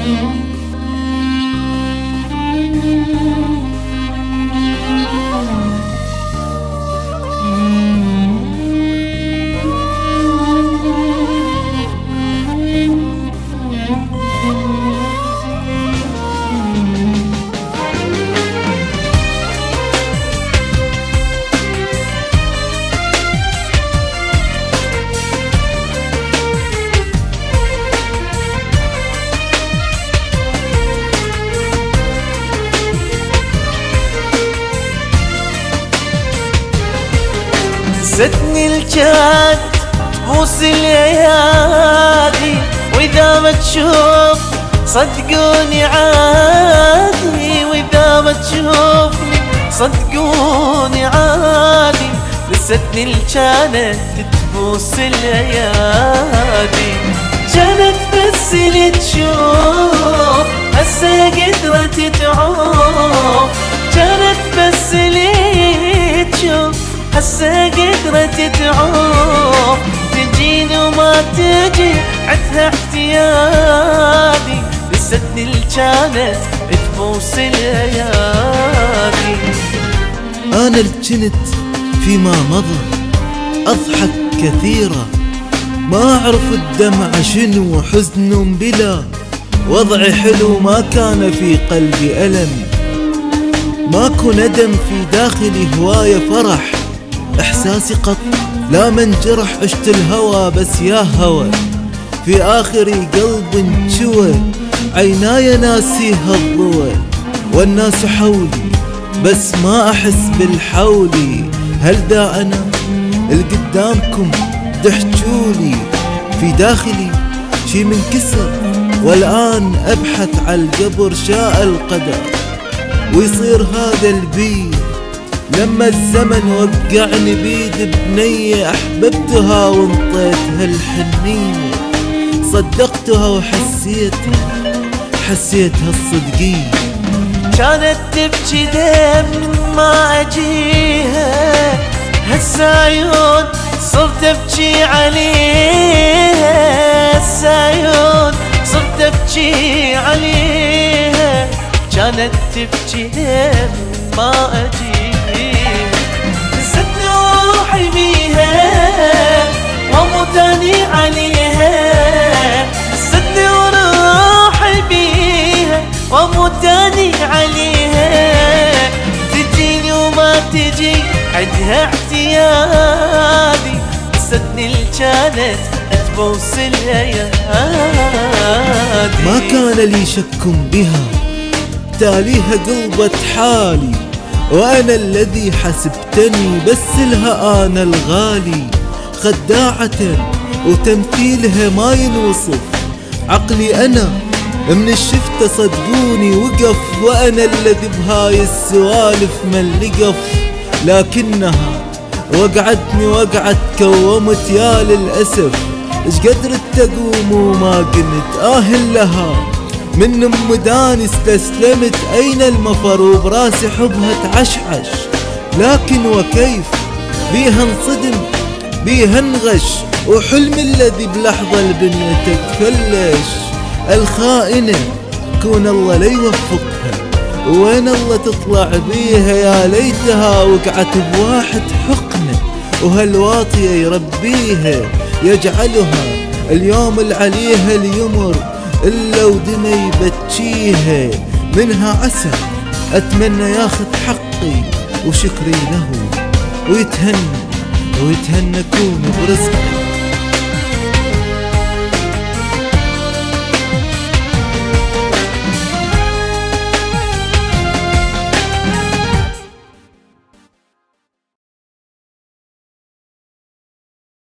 ستني الجاد بوس الايادي، واذا ما تشوف صدقوني عادي، واذا ما تشوفني صدقوني عادي. لستني الجانت تبوس الايادي، جانت بس اللي تشوف هسه قدرت تعوف، جانت بس اللي تشوف هسه قدرت تعوف. تجيني وما تجي عدها احتيادي، لستني الجانت تبوس الايادي. انا الجنت فيما مضى اضحك كثيرا، ما اعرف الدمع شنو حزن بلا. وضعي حلو ما كان في قلبي ألم، ماكو ندم في داخلي هواية فرح. احساسي قط لا منجرح، عشت الهوى بس يا هوى، في اخري قلب انشوى. عيناي ناسيها الضوى، والناس حولي بس ما احس بالحولي. هل دا انا القدامكم تحجولي؟ في داخلي شي منكسر، والان ابحث على القبر. شاء القدر ويصير هذا البير، لما الزمن وقعني بيد بنية. أحببتها وانطيتها الحنية، صدقتها وحسيتها الصدقية. كانت تبكي دم من ما أجيها، هالسايون صرت أبكي عليها، هالسايون صرت أبكي عليها. كانت تبكي دم ما أجيها، روحي بيها وموتاني عليها، صدني وروحي بيها وموتاني عليها. تجيني وما تجي عدها احتيادي، صدني الجانت تبوس الايادي. ما كان لي شك بها، تاليها قلبت حالي، وأنا الذي حسبتني بس لها أنا الغالي. خداعة وتمثيلها ما ينوصف، عقلي أنا من الشفته صدقوني وقف، وأنا الذي بهاي السوالف ملقف. لكنها وقعتني وقعت كومت يا للأسف، اش قدرت تقوم وما قلت لها. من ام داني استسلمت، اين المفر وبراسي حبها تعشعش. لكن وكيف بيها انصدم بيها انغش، وحلمي الذي بلحظة البنية تتفلش. الخائنة كون الله لا يوفقها، وين الله تطلع بيها. يا ليتها وقعت بواحد حقنة، وهالواطية يربيها يجعلها اليوم العليها اليمر إلا ودمي يبتشيها. منها عسى أتمنى ياخذ حقي وشكري له، ويتهنى كون برزقي.